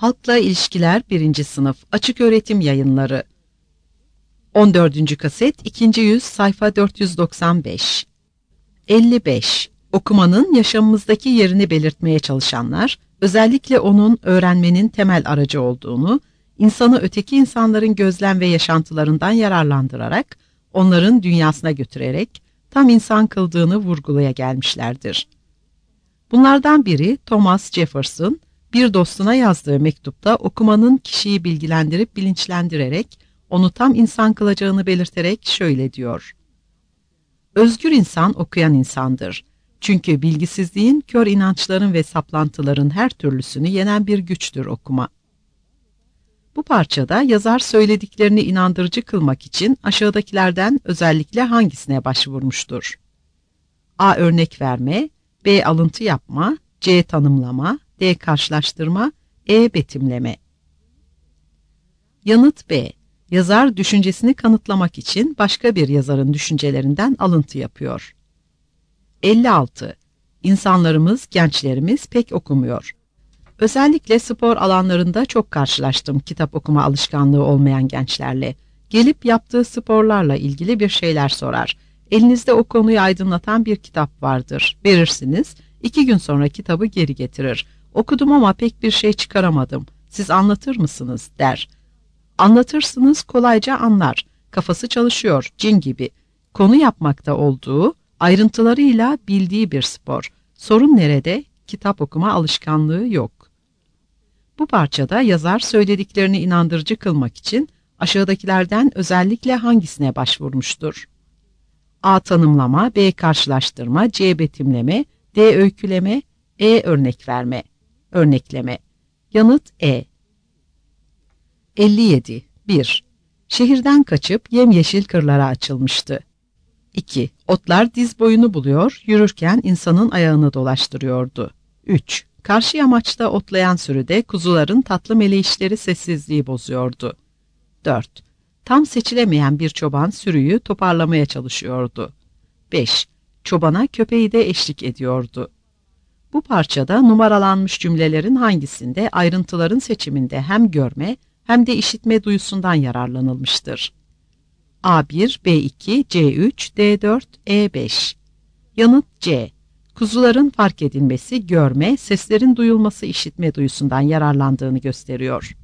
Halkla İlişkiler 1. Sınıf Açıköğretim Yayınları 14. kaset 2. yüz sayfa 495 55. Okumanın yaşamımızdaki yerini belirtmeye çalışanlar, özellikle onun öğrenmenin temel aracı olduğunu, insanı öteki insanların gözlem ve yaşantılarından yararlandırarak, onların dünyasına götürerek, tam insan kıldığını vurgulaya gelmişlerdir. Bunlardan biri Thomas Jefferson, bir dostuna yazdığı mektupta okumanın kişiyi bilgilendirip bilinçlendirerek, onu tam insan kılacağını belirterek şöyle diyor: Özgür insan okuyan insandır. Çünkü bilgisizliğin, kör inançların ve saplantıların her türlüsünü yenen bir güçtür okuma. Bu parçada yazar söylediklerini inandırıcı kılmak için aşağıdakilerden özellikle hangisine başvurmuştur? A. Örnek verme, B. Alıntı yapma, C. Tanımlama, D. Karşılaştırma, E. Betimleme. Yanıt B. Yazar düşüncesini kanıtlamak için başka bir yazarın düşüncelerinden alıntı yapıyor. 56. İnsanlarımız, gençlerimiz pek okumuyor. Özellikle spor alanlarında çok karşılaştım kitap okuma alışkanlığı olmayan gençlerle. Gelip yaptığı sporlarla ilgili bir şeyler sorar. Elinizde o konuyu aydınlatan bir kitap vardır. Verirsiniz, 2 gün sonra kitabı geri getirir. Okudum ama pek bir şey çıkaramadım. Siz anlatır mısınız der. Anlatırsınız, kolayca anlar. Kafası çalışıyor, cin gibi. Konu yapmakta olduğu, ayrıntılarıyla bildiği bir spor. Sorun nerede? Kitap okuma alışkanlığı yok. Bu parçada yazar söylediklerini inandırıcı kılmak için aşağıdakilerden özellikle hangisine başvurmuştur? A. Tanımlama, B. Karşılaştırma, C. Betimleme, D. Öyküleme, E. Örnek verme. Örnekleme. Yanıt E. 57. 1. Şehirden kaçıp yemyeşil kırlara açılmıştı. 2. Otlar diz boyunu buluyor, yürürken insanın ayağını dolaştırıyordu. 3. Karşı yamaçta otlayan sürüde kuzuların tatlı meleyişleri sessizliği bozuyordu. 4. Tam seçilemeyen bir çoban sürüyü toparlamaya çalışıyordu. 5. Çobana köpeği de eşlik ediyordu. Bu parçada numaralanmış cümlelerin hangisinde ayrıntıların seçiminde hem görme hem de işitme duyusundan yararlanılmıştır? A1, B2, C3, D4, E5. Yanıt C. Kuzuların fark edilmesi, görme, seslerin duyulması işitme duyusundan yararlandığını gösteriyor.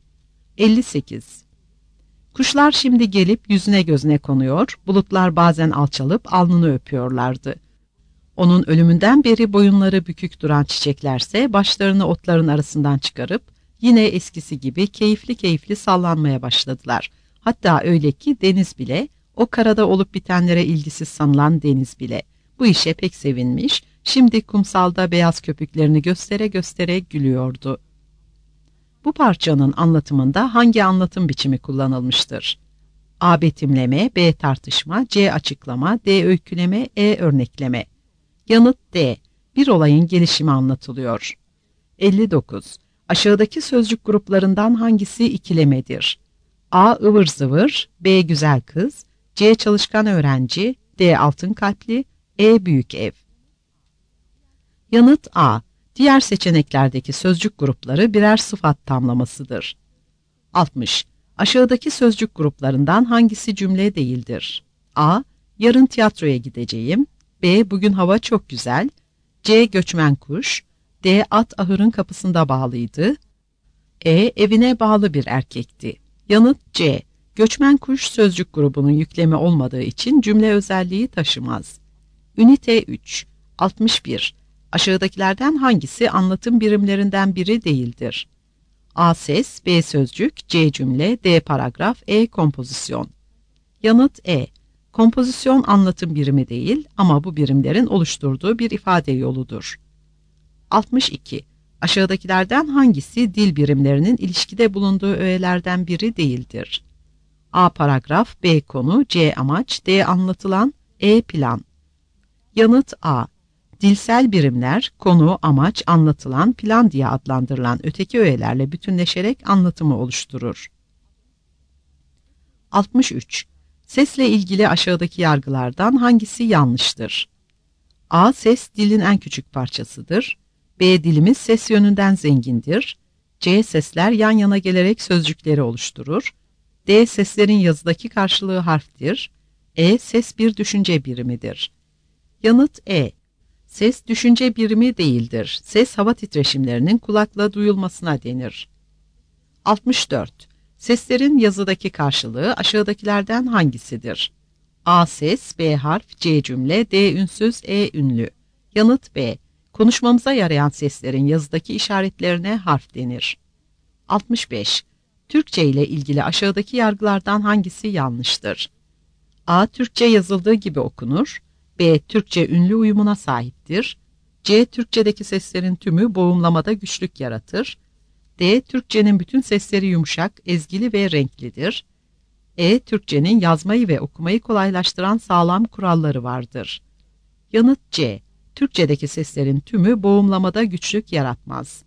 58. Kuşlar şimdi gelip yüzüne gözüne konuyor, bulutlar bazen alçalıp alnını öpüyorlardı. Onun ölümünden beri boyunları bükük duran çiçeklerse başlarını otların arasından çıkarıp yine eskisi gibi keyifli keyifli sallanmaya başladılar. Hatta öyle ki deniz bile, o karada olup bitenlere ilgisiz sanılan deniz bile bu işe pek sevinmiş, şimdi kumsalda beyaz köpüklerini göstere göstere gülüyordu. Bu parçanın anlatımında hangi anlatım biçimi kullanılmıştır? A. Betimleme, B. Tartışma, C. Açıklama, D. Öyküleme, E. Örnekleme. Yanıt D. Bir olayın gelişimi anlatılıyor. 59. Aşağıdaki sözcük gruplarından hangisi ikilemedir? A. ıvır zıvır, B. Güzel kız, C. Çalışkan öğrenci, D. Altın kalpli, E. Büyük ev. Yanıt A. Diğer seçeneklerdeki sözcük grupları birer sıfat tamlamasıdır. 60. Aşağıdaki sözcük gruplarından hangisi cümle değildir? A. Yarın tiyatroya gideceğim, B. Bugün hava çok güzel, C. Göçmen kuş, D. At ahırın kapısında bağlıydı, E. Evine bağlı bir erkekti. Yanıt C. Göçmen kuş sözcük grubunun yüklemi olmadığı için cümle özelliği taşımaz. Ünite 3. 61. Aşağıdakilerden hangisi anlatım birimlerinden biri değildir? A. Ses, B. Sözcük, C. Cümle, D. Paragraf, E. Kompozisyon. Yanıt E. Kompozisyon anlatım birimi değil ama bu birimlerin oluşturduğu bir ifade yoludur. 62. Aşağıdakilerden hangisi dil birimlerinin ilişkide bulunduğu öğelerden biri değildir? A. Paragraf, B. Konu, C. Amaç, D. Anlatılan, E. Plan. Yanıt A. Dilsel birimler, konu, amaç, anlatılan, plan diye adlandırılan öteki öğelerle bütünleşerek anlatımı oluşturur. 63. Sesle ilgili aşağıdaki yargılardan hangisi yanlıştır? A. Ses dilin en küçük parçasıdır. B. Dilimiz ses yönünden zengindir. C. Sesler yan yana gelerek sözcükleri oluşturur. D. Seslerin yazıdaki karşılığı harftir. E. Ses bir düşünce birimidir. Yanıt E. Ses düşünce birimi değildir. Ses hava titreşimlerinin kulakla duyulmasına denir. 64. Seslerin yazıdaki karşılığı aşağıdakilerden hangisidir? A. Ses, B. Harf, C. Cümle, D. Ünsüz, E. Ünlü. Yanıt B. Konuşmamıza yarayan seslerin yazıdaki işaretlerine harf denir. 65. Türkçe ile ilgili aşağıdaki yargılardan hangisi yanlıştır? A. Türkçe yazıldığı gibi okunur. B. Türkçe ünlü uyumuna sahiptir. C. Türkçedeki seslerin tümü boğumlamada güçlük yaratır. D. Türkçenin bütün sesleri yumuşak, ezgili ve renklidir. E. Türkçenin yazmayı ve okumayı kolaylaştıran sağlam kuralları vardır. Yanıt C. Türkçedeki seslerin tümü boğumlamada güçlük yaratmaz.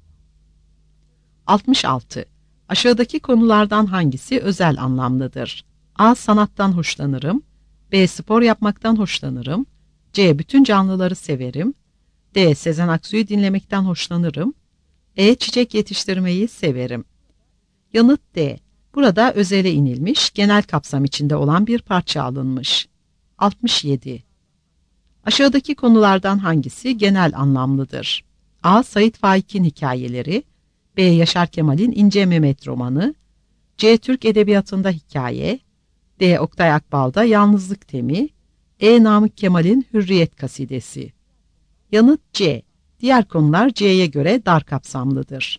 66. Aşağıdaki konulardan hangisi özel anlamlıdır? A. Sanattan hoşlanırım. B. Spor yapmaktan hoşlanırım. C. Bütün canlıları severim. D. Sezen Aksu'yu dinlemekten hoşlanırım. E. Çiçek yetiştirmeyi severim. Yanıt D. Burada özele inilmiş, genel kapsam içinde olan bir parça alınmış. 67. Aşağıdaki konulardan hangisi genel anlamlıdır? A. Sait Faik'in hikayeleri. B. Yaşar Kemal'in İnce Mehmet romanı. C. Türk edebiyatında hikaye. D. Oktay Akbal'da Yalnızlık temi. E. Namık Kemal'in Hürriyet kasidesi. Yanıt C. Diğer konular C'ye göre dar kapsamlıdır.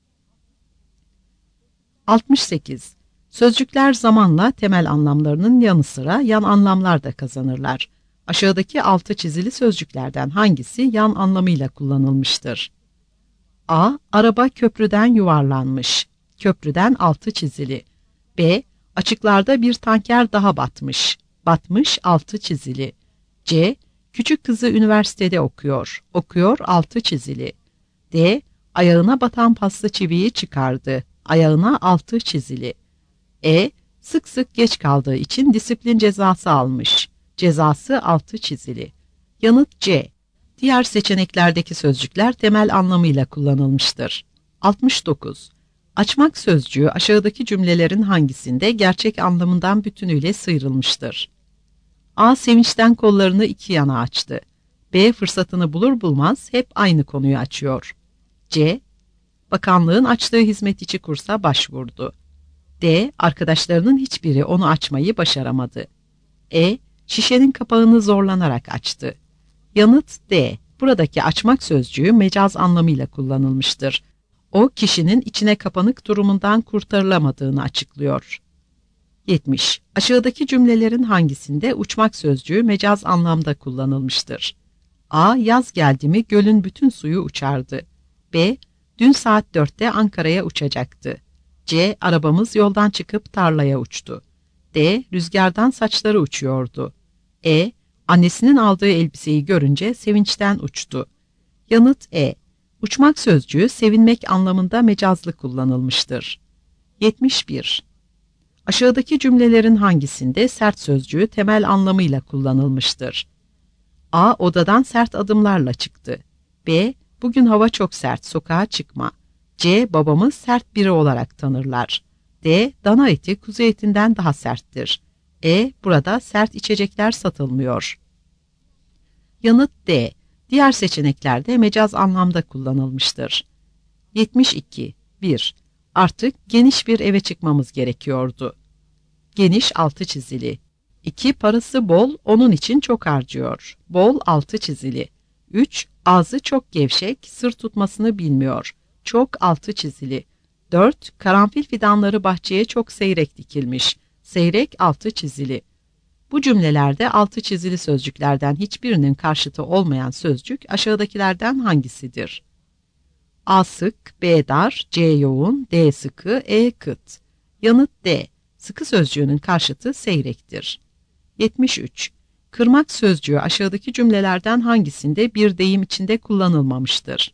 68. Sözcükler zamanla temel anlamlarının yanı sıra yan anlamlar da kazanırlar. Aşağıdaki altı çizili sözcüklerden hangisi yan anlamıyla kullanılmıştır? A. Araba köprüden yuvarlanmış. Köprüden altı çizili. B. Açıklarda bir tanker daha batmış. Batmış altı çizili. C. Küçük kızı üniversitede okuyor. Okuyor altı çizili. D. Ayağına batan paslı çiviyi çıkardı. Ayağına altı çizili. E. Sık sık geç kaldığı için disiplin cezası almış. Cezası altı çizili. Yanıt C. Diğer seçeneklerdeki sözcükler temel anlamıyla kullanılmıştır. 69. Açmak sözcüğü aşağıdaki cümlelerin hangisinde gerçek anlamından bütünüyle sıyrılmıştır? A. Sevinçten kollarını iki yana açtı. B. Fırsatını bulur bulmaz hep aynı konuyu açıyor. C. Bakanlığın açtığı hizmet içi kursa başvurdu. D. Arkadaşlarının hiçbiri onu açmayı başaramadı. E. Şişenin kapağını zorlanarak açtı. Yanıt D. Buradaki açmak sözcüğü mecaz anlamıyla kullanılmıştır. O, kişinin içine kapanık durumundan kurtarılamadığını açıklıyor. 70. Aşağıdaki cümlelerin hangisinde uçmak sözcüğü mecaz anlamda kullanılmıştır? A. Yaz geldi mi gölün bütün suyu uçardı. B. Dün saat 4'te Ankara'ya uçacaktı. C. Arabamız yoldan çıkıp tarlaya uçtu. D. Rüzgardan saçları uçuyordu. E. Annesinin aldığı elbiseyi görünce sevinçten uçtu. Yanıt E. Uçmak sözcüğü sevinmek anlamında mecazlı kullanılmıştır. 71. Aşağıdaki cümlelerin hangisinde sert sözcüğü temel anlamıyla kullanılmıştır? A. Odadan sert adımlarla çıktı. B. Bugün hava çok sert, sokağa çıkma. C. Babamı sert biri olarak tanırlar. D. Dana eti kuzu etinden daha serttir. E. Burada sert içecekler satılmıyor. Yanıt D. Diğer seçeneklerde mecaz anlamda kullanılmıştır. 72. 1. Artık geniş bir eve çıkmamız gerekiyordu. Geniş altı çizili. 2. Parası bol, onun için çok harcıyor. Bol altı çizili. 3. Ağzı çok gevşek, sır tutmasını bilmiyor. Çok altı çizili. 4. Karanfil fidanları bahçeye çok seyrek dikilmiş. Seyrek altı çizili. Bu cümlelerde altı çizili sözcüklerden hiçbirinin karşıtı olmayan sözcük aşağıdakilerden hangisidir? A. Sık, B. Dar, C. Yoğun, D. Sıkı, E. Kıt. Yanıt D. Sıkı sözcüğünün karşıtı seyrektir. 73. Kırmak sözcüğü aşağıdaki cümlelerden hangisinde bir deyim içinde kullanılmamıştır?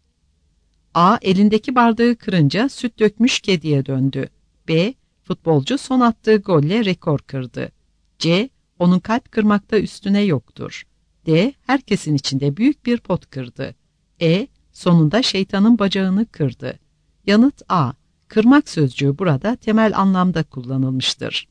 A. Elindeki bardağı kırınca süt dökmüş kediye döndü. B. Futbolcu son attığı golle rekor kırdı. C. Onun kalp kırmakta üstüne yoktur. D. Herkesin içinde büyük bir pot kırdı. E. Sonunda şeytanın bacağını kırdı. Yanıt A. Kırmak sözcüğü burada temel anlamda kullanılmıştır.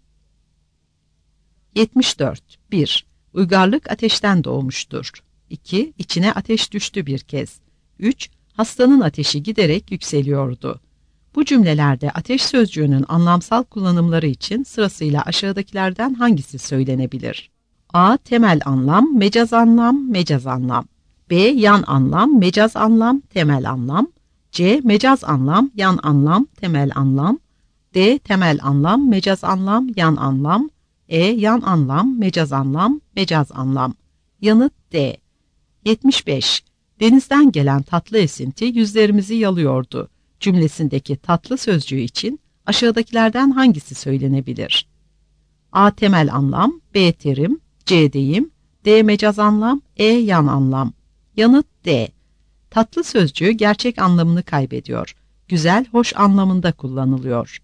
74. 1. Uygarlık ateşten doğmuştur. 2. İçine ateş düştü bir kez. 3. Hastanın ateşi giderek yükseliyordu. Bu cümlelerde ateş sözcüğünün anlamsal kullanımları için sırasıyla aşağıdakilerden hangisi söylenebilir? A. Temel anlam, mecaz anlam, mecaz anlam. B. Yan anlam, mecaz anlam, temel anlam. C. Mecaz anlam, yan anlam, temel anlam. D. Temel anlam, mecaz anlam, yan anlam. E. Yan anlam, mecaz anlam, mecaz anlam. Yanıt D. 75. Denizden gelen tatlı esinti yüzlerimizi yalıyordu cümlesindeki tatlı sözcüğü için aşağıdakilerden hangisi söylenebilir? A. Temel anlam, B. Terim, C. Deyim, D. Mecaz anlam, E. Yan anlam. Yanıt D. Tatlı sözcüğü gerçek anlamını kaybediyor. Güzel, hoş anlamında kullanılıyor.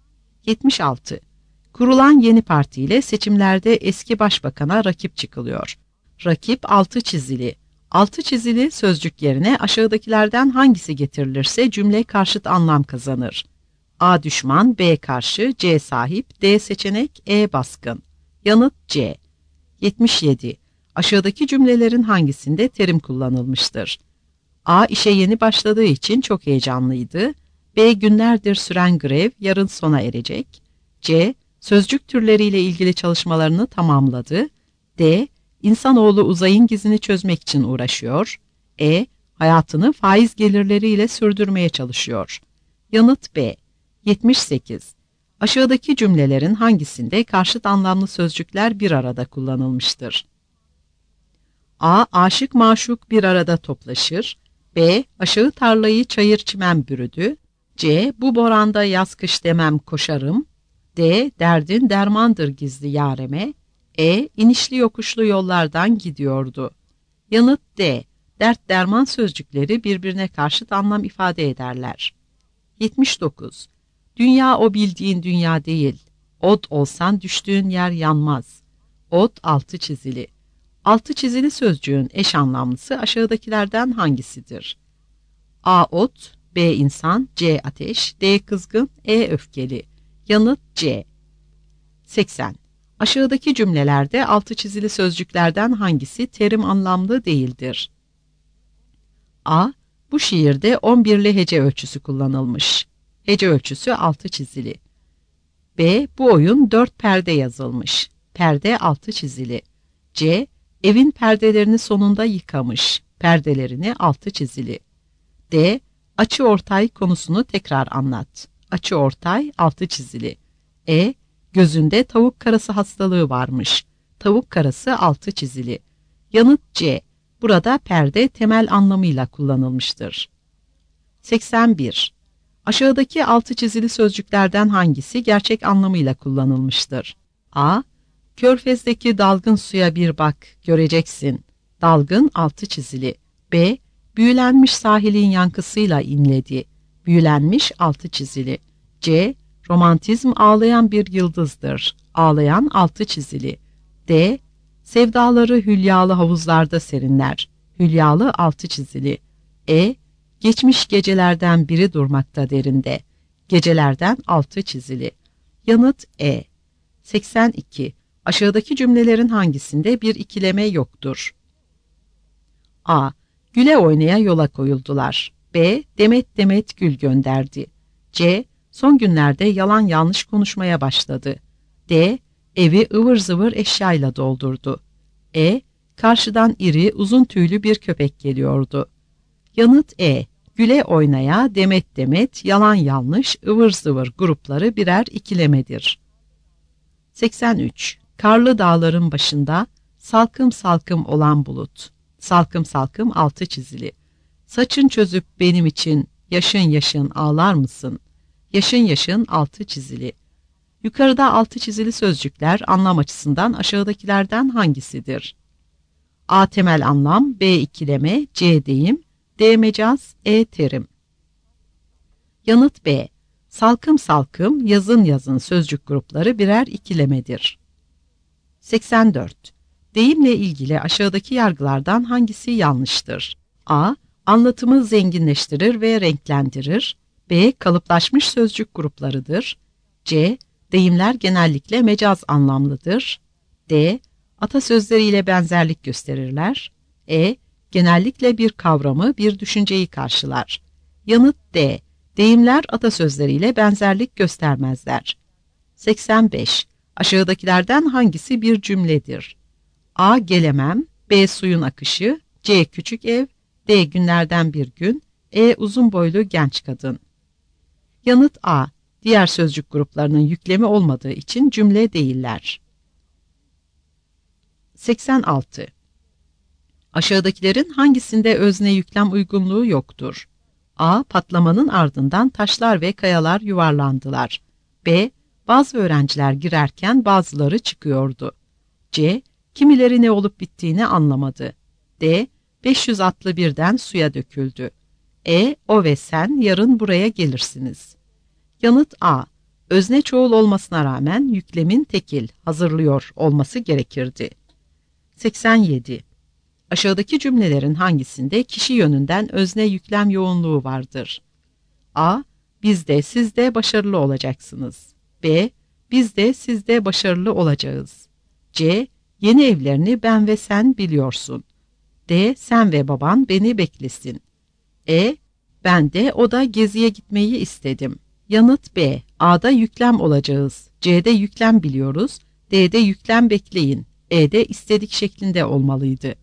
76. Kurulan yeni partiyle seçimlerde eski başbakana rakip çıkılıyor. Rakip altı çizili. Altı çizili sözcük yerine aşağıdakilerden hangisi getirilirse cümle karşıt anlam kazanır. A. Düşman, B. Karşı, C. Sahip, D. Seçenek, E. Baskın. Yanıt C. 77. Aşağıdaki cümlelerin hangisinde terim kullanılmıştır? A. İşe yeni başladığı için çok heyecanlıydı. B. Günlerdir süren grev yarın sona erecek. C. Sözcük türleriyle ilgili çalışmalarını tamamladı. D. İnsanoğlu uzayın gizini çözmek için uğraşıyor. E. Hayatını faiz gelirleriyle sürdürmeye çalışıyor. Yanıt B. 78. Aşağıdaki cümlelerin hangisinde karşıt anlamlı sözcükler bir arada kullanılmıştır? A. Aşık maşuk bir arada toplaşır. B. Aşağı tarlayı çayır çimen bürüdü. C. Bu boranda yaz kış demem koşarım. D. Derdin dermandır gizli yareme. E. İnişli yokuşlu yollardan gidiyordu. Yanıt D. Dert derman sözcükleri birbirine karşıt anlam ifade ederler. 79. Dünya o bildiğin dünya değil. Ot olsan düştüğün yer yanmaz. Ot altı çizili. Altı çizili sözcüğün eş anlamlısı aşağıdakilerden hangisidir? A. Ot, B. İnsan, C. Ateş, D. Kızgın, E. Öfkeli. Yanıt C. 80. Aşağıdaki cümlelerde altı çizili sözcüklerden hangisi terim anlamlı değildir? A. Bu şiirde 11'li hece ölçüsü kullanılmış. Hece ölçüsü altı çizili. B. Bu oyun 4 perde yazılmış. Perde altı çizili. C. Evin perdelerini sonunda yıkamış. Perdelerini altı çizili. D. Açı ortay konusunu tekrar anlat. Açı ortay altı çizili. E. Gözünde tavuk karası hastalığı varmış. Tavuk karası altı çizili. Yanıt C. Burada perde temel anlamıyla kullanılmıştır. 81. Aşağıdaki altı çizili sözcüklerden hangisi gerçek anlamıyla kullanılmıştır? A. Körfezdeki dalgın suya bir bak, göreceksin. Dalgın altı çizili. B. Büyülenmiş sahilin yankısıyla inledi. Büyülenmiş altı çizili. C. Romantizm ağlayan bir yıldızdır. Ağlayan altı çizili. D. Sevdaları hülyalı havuzlarda serinler. Hülyalı altı çizili. E. Geçmiş gecelerden biri durmakta derinde. Gecelerden altı çizili. Yanıt E. 82. Aşağıdaki cümlelerin hangisinde bir ikileme yoktur? A. Güle oynaya yola koyuldular. B. Demet demet gül gönderdi. C. Son günlerde yalan yanlış konuşmaya başladı. D. Evi ıvır zıvır eşyayla doldurdu. E. Karşıdan iri uzun tüylü bir köpek geliyordu. Yanıt E. Güle oynaya, demet demet, yalan yanlış, ıvır zıvır grupları birer ikilemedir. 83. Karlı dağların başında salkım salkım olan bulut. Salkım salkım altı çizili. Saçın çözüp benim için yaşın yaşın ağlar mısın? Yaşın yaşın altı çizili. Yukarıda altı çizili sözcükler anlam açısından aşağıdakilerden hangisidir? A. Temel anlam, B. İkileme, C. Deyim, D. Mecaz, E. Terim. Yanıt B. Salkım salkım, yazın yazın sözcük grupları birer ikilemedir. 84. Deyimle ilgili aşağıdaki yargılardan hangisi yanlıştır? A. Anlatımı zenginleştirir ve renklendirir. B. Kalıplaşmış sözcük gruplarıdır. C. Deyimler genellikle mecaz anlamlıdır. D. Atasözleriyle benzerlik gösterirler. E. Genellikle bir kavramı, bir düşünceyi karşılar. Yanıt D. Deyimler atasözleriyle benzerlik göstermezler. 85. Aşağıdakilerden hangisi bir cümledir? A. Gelemem. B. Suyun akışı. C. Küçük ev. D. Günlerden bir gün. E. Uzun boylu genç kadın. Yanıt A. Diğer sözcük gruplarının yüklemi olmadığı için cümle değiller. 86. Aşağıdakilerin hangisinde özne yüklem uygunluğu yoktur? A. Patlamanın ardından taşlar ve kayalar yuvarlandılar. B. Bazı öğrenciler girerken bazıları çıkıyordu. C. Kimileri ne olup bittiğini anlamadı. D. 500 atlı birden suya döküldü. E. O ve sen yarın buraya gelirsiniz. Yanıt A. Özne çoğul olmasına rağmen yüklemin tekil, hazırlıyor olması gerekirdi. 87. Aşağıdaki cümlelerin hangisinde kişi yönünden özne yüklem yoğunluğu vardır? A. Biz de siz de başarılı olacaksınız. B. Biz de siz de başarılı olacağız. C. Yeni evlerini ben ve sen biliyorsun. D. Sen ve baban beni beklesin. E. Ben de o da geziye gitmeyi istedim. Yanıt B. A'da yüklem olacağız. C'de yüklem biliyoruz. D'de yüklem bekleyin. E'de istedik şeklinde olmalıydı.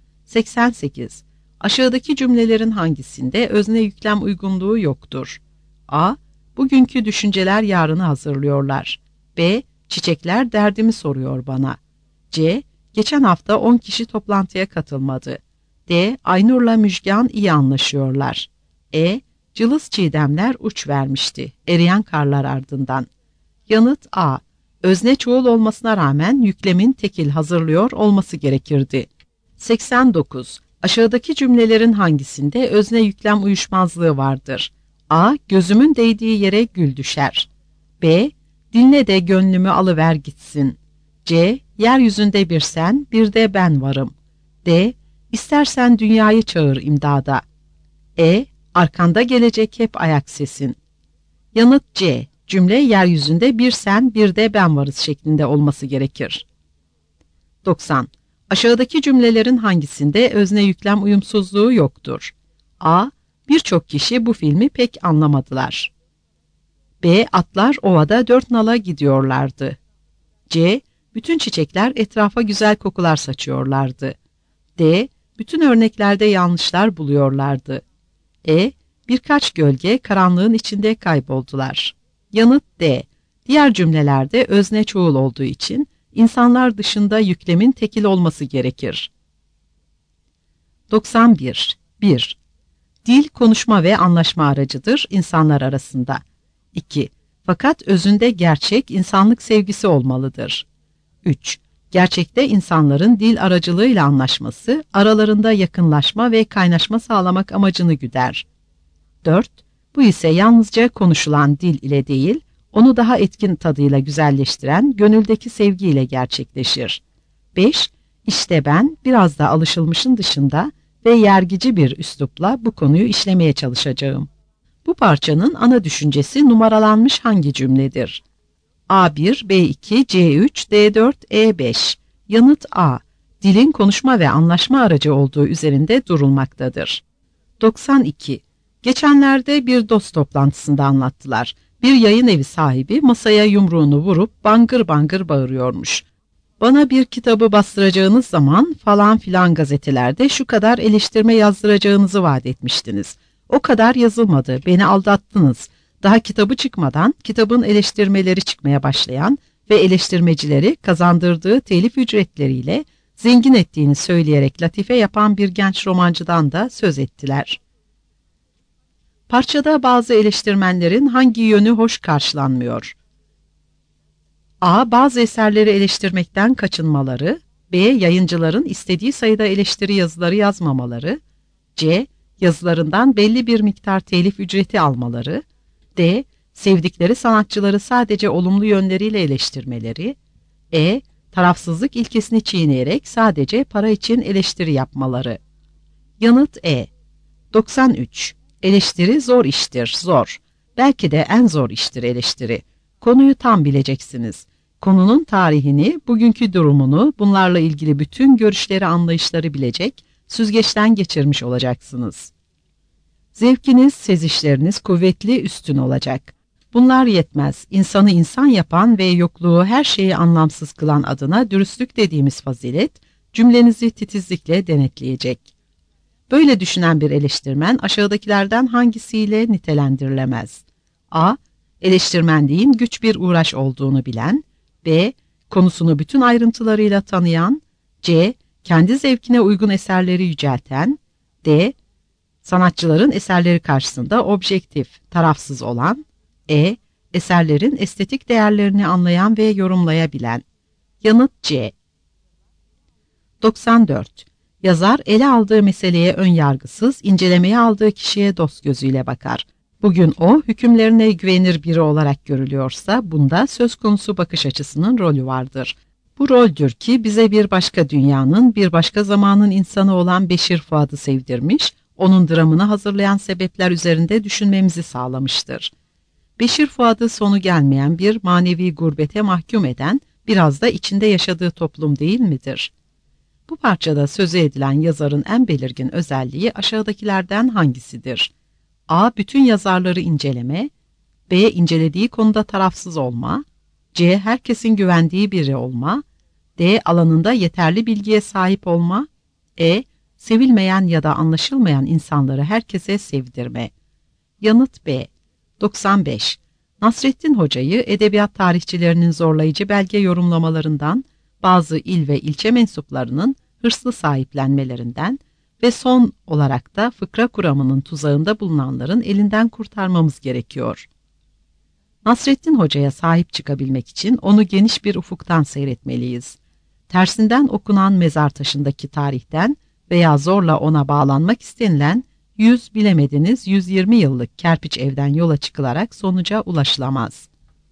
88. Aşağıdaki cümlelerin hangisinde özne yüklem uygunluğu yoktur? A. Bugünkü düşünceler yarını hazırlıyorlar. B. Çiçekler derdimi soruyor bana. C. Geçen hafta 10 kişi toplantıya katılmadı. D. Aynur'la Müjgan iyi anlaşıyorlar. E. Cılız çiğdemler uç vermişti, eriyen karlar ardından. Yanıt A. Özne çoğul olmasına rağmen yüklemin tekil hazırlıyor olması gerekirdi. 89. Aşağıdaki cümlelerin hangisinde özne yüklem uyuşmazlığı vardır? A. Gözümün değdiği yere gül düşer. B. Dinle de gönlümü alıver gitsin. C. Yeryüzünde bir sen, bir de ben varım. D. İstersen dünyayı çağır imdada. E. Arkanda gelecek hep ayak sesin. Yanıt C. Cümle yeryüzünde bir sen, bir de ben varız şeklinde olması gerekir. 90. Aşağıdaki cümlelerin hangisinde özne yüklem uyumsuzluğu yoktur? A. Birçok kişi bu filmi pek anlamadılar. B. Atlar ovada 4 nala gidiyorlardı. C. Bütün çiçekler etrafa güzel kokular saçıyorlardı. D. Bütün örneklerde yanlışlar buluyorlardı. E. Birkaç gölge karanlığın içinde kayboldular. Yanıt D. Diğer cümlelerde özne çoğul olduğu için insanlar dışında yüklemin tekil olması gerekir. 91. 1. Dil, konuşma ve anlaşma aracıdır insanlar arasında. 2. Fakat özünde gerçek insanlık sevgisi olmalıdır. 3. Gerçekte insanların dil aracılığıyla anlaşması, aralarında yakınlaşma ve kaynaşma sağlamak amacını güder. 4. Bu ise yalnızca konuşulan dil ile değil, onu daha etkin tadıyla güzelleştiren gönüldeki sevgiyle gerçekleşir. 5. İşte ben biraz da alışılmışın dışında ve yergici bir üslupla bu konuyu işlemeye çalışacağım. Bu parçanın ana düşüncesi numaralanmış hangi cümledir? A1, B2, C3, D4, E5. Yanıt A. Dilin konuşma ve anlaşma aracı olduğu üzerinde durulmaktadır. 92. Geçenlerde bir dost toplantısında anlattılar. Bir yayın evi sahibi masaya yumruğunu vurup bangır bangır bağırıyormuş. Bana bir kitabı bastıracağınız zaman falan filan gazetelerde şu kadar eleştirme yazdıracağınızı vaat etmiştiniz. O kadar yazılmadı, beni aldattınız. Daha kitabı çıkmadan kitabın eleştirmeleri çıkmaya başlayan ve eleştirmecileri kazandırdığı telif ücretleriyle zengin ettiğini söyleyerek latife yapan bir genç romancıdan da söz ettiler. Parçada bazı eleştirmenlerin hangi yönü hoş karşılanmıyor? A. Bazı eserleri eleştirmekten kaçınmaları. B. Yayıncıların istediği sayıda eleştiri yazıları yazmamaları. C. Yazılarından belli bir miktar telif ücreti almaları. D. Sevdikleri sanatçıları sadece olumlu yönleriyle eleştirmeleri. E. Tarafsızlık ilkesini çiğneyerek sadece para için eleştiri yapmaları. Yanıt E. 93. Eleştiri zor iştir, zor. Belki de en zor iştir eleştiri. Konuyu tam bileceksiniz. Konunun tarihini, bugünkü durumunu, bunlarla ilgili bütün görüşleri, anlayışları bilecek, süzgeçten geçirmiş olacaksınız. Zevkiniz, sezişleriniz kuvvetli, üstün olacak. Bunlar yetmez. İnsanı insan yapan ve yokluğu her şeyi anlamsız kılan adına dürüstlük dediğimiz fazilet, cümlenizi titizlikle denetleyecek. Böyle düşünen bir eleştirmen aşağıdakilerden hangisiyle nitelendirilemez? A. Eleştirmenliğin güç bir uğraş olduğunu bilen. B. Konusunu bütün ayrıntılarıyla tanıyan. C. Kendi zevkine uygun eserleri yücelten. D. Sanatçıların eserleri karşısında objektif, tarafsız olan. E. Eserlerin estetik değerlerini anlayan ve yorumlayabilen. Yanıt C. 94. Yazar ele aldığı meseleye ön yargısız, incelemeye aldığı kişiye dost gözüyle bakar. Bugün o, hükümlerine güvenir biri olarak görülüyorsa, bunda söz konusu bakış açısının rolü vardır. Bu roldür ki bize bir başka dünyanın, bir başka zamanın insanı olan Beşir Fuad'ı sevdirmiş, onun dramını hazırlayan sebepler üzerinde düşünmemizi sağlamıştır. Beşir Fuad'ı sonu gelmeyen bir manevi gurbete mahkum eden, biraz da içinde yaşadığı toplum değil midir? Bu parçada sözü edilen yazarın en belirgin özelliği aşağıdakilerden hangisidir? A. Bütün yazarları inceleme. B. İncelediği konuda tarafsız olma. C. Herkesin güvendiği biri olma. D. Alanında yeterli bilgiye sahip olma. E. Sevilmeyen ya da anlaşılmayan insanları herkese sevdirme. Yanıt B. 95. Nasrettin Hoca'yı edebiyat tarihçilerinin zorlayıcı belge yorumlamalarından, bazı il ve ilçe mensuplarının hırslı sahiplenmelerinden ve son olarak da fıkra kuramının tuzağında bulunanların elinden kurtarmamız gerekiyor. Nasrettin Hoca'ya sahip çıkabilmek için onu geniş bir ufuktan seyretmeliyiz. Tersinden okunan mezar taşındaki tarihten veya zorla ona bağlanmak istenilen 100 bilemediniz 120 yıllık kerpiç evden yola çıkılarak sonuca ulaşılamaz.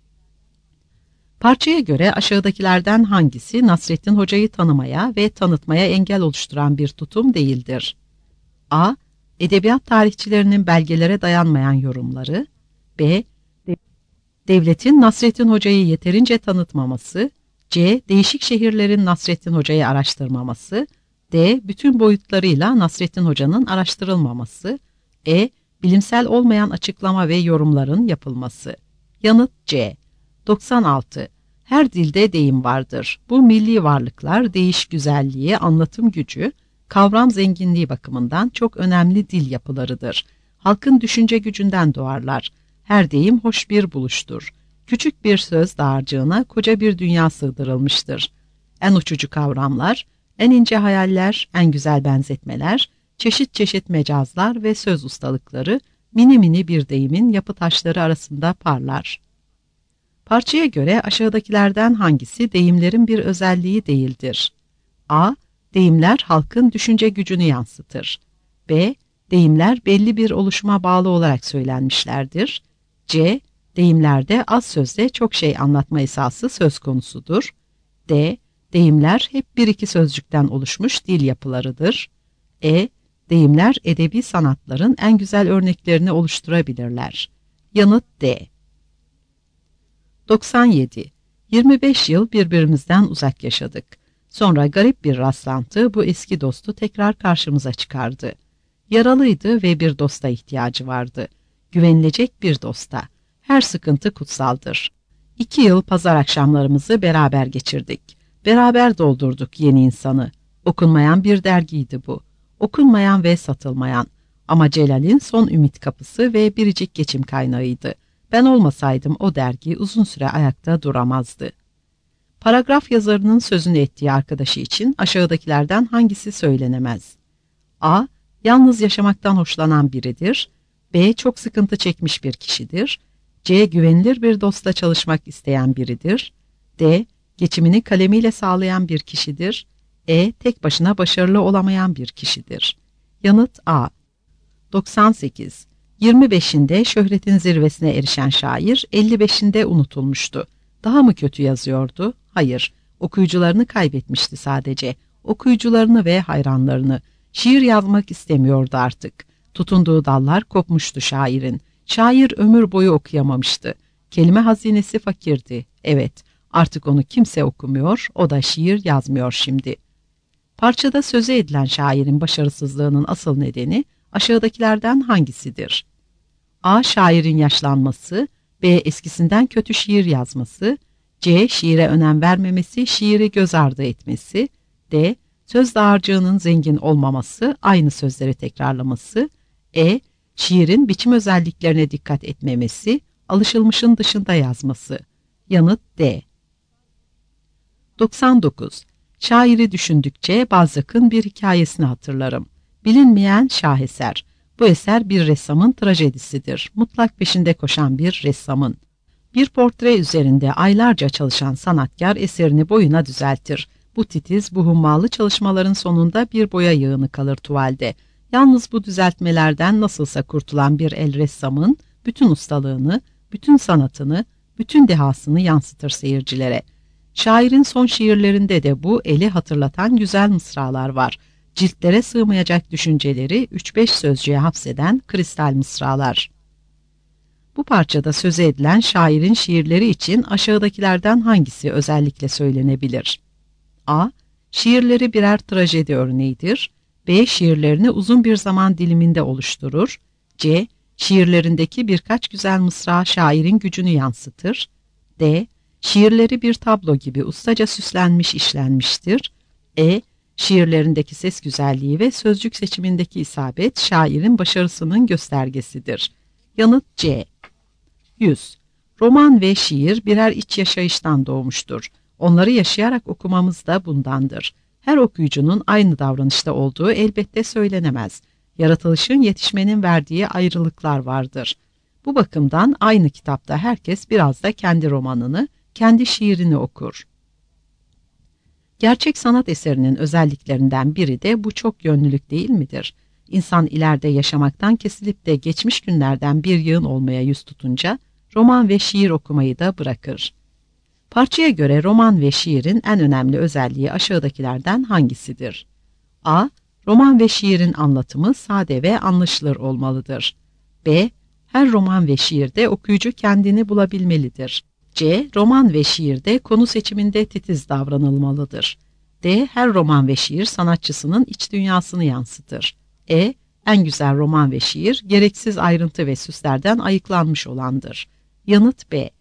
Parçaya göre aşağıdakilerden hangisi Nasrettin Hoca'yı tanımaya ve tanıtmaya engel oluşturan bir tutum değildir? A. Edebiyat tarihçilerinin belgelere dayanmayan yorumları. B. Devletin Nasrettin Hoca'yı yeterince tanıtmaması. C. Değişik şehirlerin Nasrettin Hoca'yı araştırmaması. D. Bütün boyutlarıyla Nasrettin Hoca'nın araştırılmaması. E. Bilimsel olmayan açıklama ve yorumların yapılması. Yanıt C. 96. Her dilde deyim vardır. Bu milli varlıklar değiş güzelliği, anlatım gücü, kavram zenginliği bakımından çok önemli dil yapılarıdır. Halkın düşünce gücünden doğarlar. Her deyim hoş bir buluştur. Küçük bir söz dağarcığına koca bir dünya sığdırılmıştır. En uçucu kavramlar, en ince hayaller, en güzel benzetmeler, çeşit çeşit mecazlar ve söz ustalıkları mini mini bir deyimin yapı taşları arasında parlar. Parçaya göre aşağıdakilerden hangisi deyimlerin bir özelliği değildir? A. Deyimler halkın düşünce gücünü yansıtır. B. Deyimler belli bir oluşuma bağlı olarak söylenmişlerdir. C. Deyimlerde az sözle çok şey anlatma esası söz konusudur. D. Deyimler hep bir iki sözcükten oluşmuş dil yapılarıdır. E. Deyimler edebi sanatların en güzel örneklerini oluşturabilirler. Yanıt D. 97. 25 yıl birbirimizden uzak yaşadık. Sonra garip bir rastlantı bu eski dostu tekrar karşımıza çıkardı. Yaralıydı ve bir dosta ihtiyacı vardı. Güvenilecek bir dosta. Her sıkıntı kutsaldır. 2 yıl pazar akşamlarımızı beraber geçirdik. Beraber doldurduk yeni insanı. Okunmayan bir dergiydi bu. Okunmayan ve satılmayan. Ama Celal'in son ümit kapısı ve biricik geçim kaynağıydı. Ben olmasaydım o dergi uzun süre ayakta duramazdı. Paragraf yazarının sözünü ettiği arkadaşı için aşağıdakilerden hangisi söylenemez? A. Yalnız yaşamaktan hoşlanan biridir. B. Çok sıkıntı çekmiş bir kişidir. C. Güvenilir bir dostla çalışmak isteyen biridir. D. Geçimini kalemiyle sağlayan bir kişidir. E. Tek başına başarılı olamayan bir kişidir. Yanıt A. 98. 25'inde şöhretin zirvesine erişen şair 55'inde unutulmuştu. Daha mı kötü yazıyordu? Hayır. Okuyucularını kaybetmişti sadece. Okuyucularını ve hayranlarını. Şiir yazmak istemiyordu artık. Tutunduğu dallar kopmuştu şairin. Şair ömür boyu okuyamamıştı. Kelime hazinesi fakirdi. Evet, artık onu kimse okumuyor, o da şiir yazmıyor şimdi. Parçada söze edilen şairin başarısızlığının asıl nedeni aşağıdakilerden hangisidir? A. Şairin yaşlanması, B. Eskisinden kötü şiir yazması, C. Şiire önem vermemesi, şiiri göz ardı etmesi, D. Söz dağarcığının zengin olmaması, aynı sözleri tekrarlaması, E. Şiirin biçim özelliklerine dikkat etmemesi, alışılmışın dışında yazması. Yanıt D. 99. Şairi düşündükçe Balzac'ın bir hikayesini hatırlarım. Bilinmeyen şaheser. Bu eser bir ressamın trajedisidir. Mutlak peşinde koşan bir ressamın. Bir portre üzerinde aylarca çalışan sanatkar eserini boyuna düzeltir. Bu titiz, bu hummalı çalışmaların sonunda bir boya yığını kalır tuvalde. Yalnız bu düzeltmelerden nasılsa kurtulan bir el ressamın bütün ustalığını, bütün sanatını, bütün dehasını yansıtır seyircilere. Şairin son şiirlerinde de bu eli hatırlatan güzel mısralar var. Ciltlere sığmayacak düşünceleri 3-5 sözcüğe hapseden kristal mısralar. Bu parçada söze edilen şairin şiirleri için aşağıdakilerden hangisi özellikle söylenebilir? A. Şiirleri birer trajedi örneğidir. B. Şiirlerini uzun bir zaman diliminde oluşturur. C. Şiirlerindeki birkaç güzel mısra şairin gücünü yansıtır. D. Şiirleri bir tablo gibi ustaca süslenmiş işlenmiştir. E. Şiirlerindeki ses güzelliği ve sözcük seçimindeki isabet şairin başarısının göstergesidir. Yanıt C. 100. Roman ve şiir birer iç yaşayıştan doğmuştur. Onları yaşayarak okumamız da bundandır. Her okuyucunun aynı davranışta olduğu elbette söylenemez. Yaratılışın yetişmenin verdiği ayrılıklar vardır. Bu bakımdan aynı kitapta herkes biraz da kendi romanını, kendi şiirini okur. Gerçek sanat eserinin özelliklerinden biri de bu çok yönlülük değil midir? İnsan ileride yaşamaktan kesilip de geçmiş günlerden bir yığın olmaya yüz tutunca roman ve şiir okumayı da bırakır. Parçaya göre roman ve şiirin en önemli özelliği aşağıdakilerden hangisidir? A. Roman ve şiirin anlatımı sade ve anlaşılır olmalıdır. B. Her roman ve şiirde okuyucu kendini bulabilmelidir. C. Roman ve şiirde konu seçiminde titiz davranılmalıdır. D. Her roman ve şiir sanatçısının iç dünyasını yansıtır. E. En güzel roman ve şiir gereksiz ayrıntı ve süslerden ayıklanmış olandır. Yanıt B.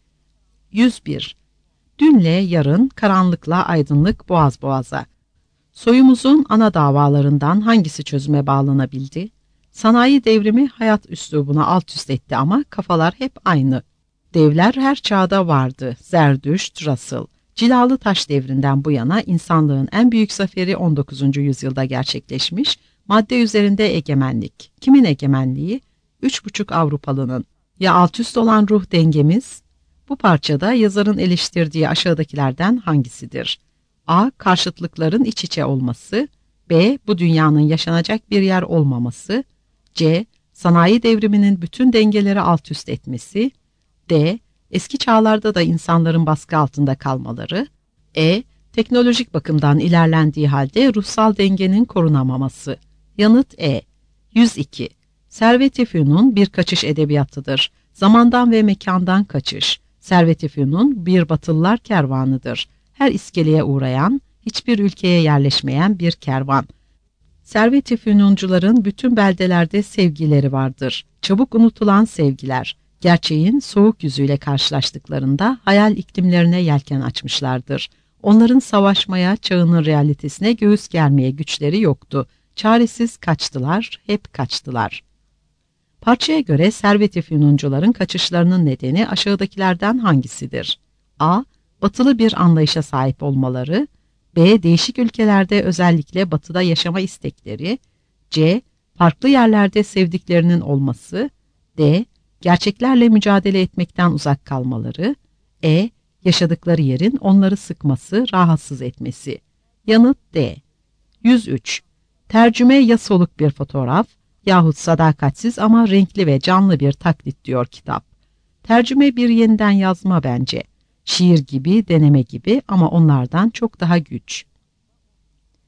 101. Dünle yarın, karanlıkla aydınlık boğaz boğaza. Soyumuzun ana davalarından hangisi çözüme bağlanabildi? Sanayi devrimi hayat üslubuna alt üst etti ama kafalar hep aynı. Devler her çağda vardı. Zerdüşt, Russell. Cilalı taş devrinden bu yana insanlığın en büyük zaferi 19. yüzyılda gerçekleşmiş, madde üzerinde egemenlik. Kimin egemenliği? 3,5 Avrupalının. Ya alt üst olan ruh dengemiz? Bu parçada yazarın eleştirdiği aşağıdakilerden hangisidir? A. Karşıtlıkların iç içe olması. B. Bu dünyanın yaşanacak bir yer olmaması. C. Sanayi devriminin bütün dengeleri alt üst etmesi. D. Eski çağlarda da insanların baskı altında kalmaları. E. Teknolojik bakımdan ilerlendiği halde ruhsal dengenin korunamaması. Yanıt E. 102. Servet-i Fünun bir kaçış edebiyatıdır. Zamandan ve mekandan kaçış. Servet-i Fünun bir Batılılar kervanıdır. Her iskeleye uğrayan, hiçbir ülkeye yerleşmeyen bir kervan. Servet-i Fünuncuların bütün beldelerde sevgileri vardır. Çabuk unutulan sevgiler. Gerçeğin soğuk yüzüyle karşılaştıklarında hayal iklimlerine yelken açmışlardır. Onların savaşmaya, çağının realitesine göğüs germeye güçleri yoktu. Çaresiz kaçtılar, hep kaçtılar. Parçaya göre Servet-i Fünuncuların kaçışlarının nedeni aşağıdakilerden hangisidir? A. Batılı bir anlayışa sahip olmaları. B. Değişik ülkelerde özellikle batıda yaşama istekleri. C. Farklı yerlerde sevdiklerinin olması. D. Gerçeklerle mücadele etmekten uzak kalmaları. E. Yaşadıkları yerin onları sıkması, rahatsız etmesi. Yanıt D. 103. Tercüme ya soluk bir fotoğraf yahut sadakatsiz ama renkli ve canlı bir taklit diyor kitap. Tercüme bir yeniden yazma bence. Şiir gibi, deneme gibi ama onlardan çok daha güç.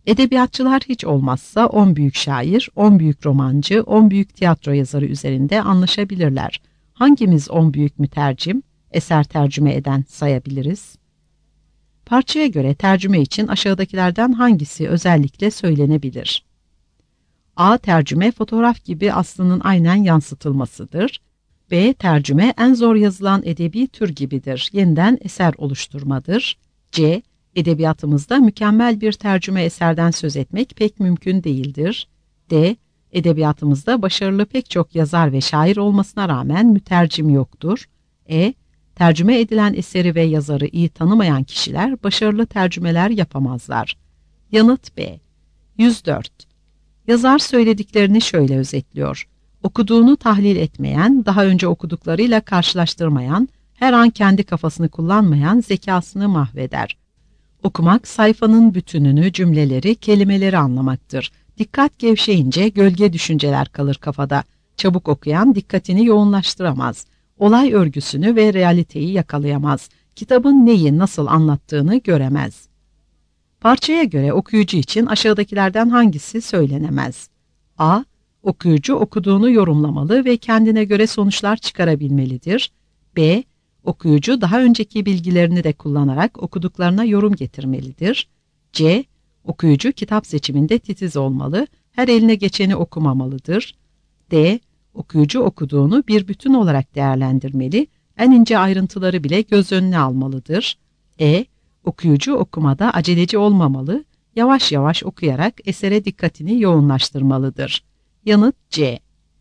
Edebiyatçılar hiç olmazsa 10 büyük şair, 10 büyük romancı, 10 büyük tiyatro yazarı üzerinde anlaşabilirler. Hangimiz 10 büyük mütercim, eser tercüme eden sayabiliriz? Parçaya göre tercüme için aşağıdakilerden hangisi özellikle söylenebilir? A. Tercüme fotoğraf gibi aslının aynen yansıtılmasıdır. B. Tercüme en zor yazılan edebi tür gibidir. Yeniden eser oluşturmadır. C. Edebiyatımızda mükemmel bir tercüme eserden söz etmek pek mümkün değildir. D. Edebiyatımızda başarılı pek çok yazar ve şair olmasına rağmen mütercim yoktur. E. Tercüme edilen eseri ve yazarı iyi tanımayan kişiler başarılı tercümeler yapamazlar. Yanıt B. 104. Yazar söylediklerini şöyle özetliyor. Okuduğunu tahlil etmeyen, daha önce okuduklarıyla karşılaştırmayan, her an kendi kafasını kullanmayan zekasını mahveder. Okumak, sayfanın bütününü, cümleleri, kelimeleri anlamaktır. Dikkat gevşeyince gölge düşünceler kalır kafada. Çabuk okuyan dikkatini yoğunlaştıramaz. Olay örgüsünü ve realiteyi yakalayamaz. Kitabın neyi nasıl anlattığını göremez. Parçaya göre okuyucu için aşağıdakilerden hangisi söylenemez? A. Okuyucu okuduğunu yorumlamalı ve kendine göre sonuçlar çıkarabilmelidir. B. Okuyucu daha önceki bilgilerini de kullanarak okuduklarına yorum getirmelidir. C. Okuyucu kitap seçiminde titiz olmalı, her eline geçeni okumamalıdır. D. Okuyucu okuduğunu bir bütün olarak değerlendirmeli, en ince ayrıntıları bile göz önüne almalıdır. E. Okuyucu okumada aceleci olmamalı, yavaş yavaş okuyarak esere dikkatini yoğunlaştırmalıdır. Yanıt C.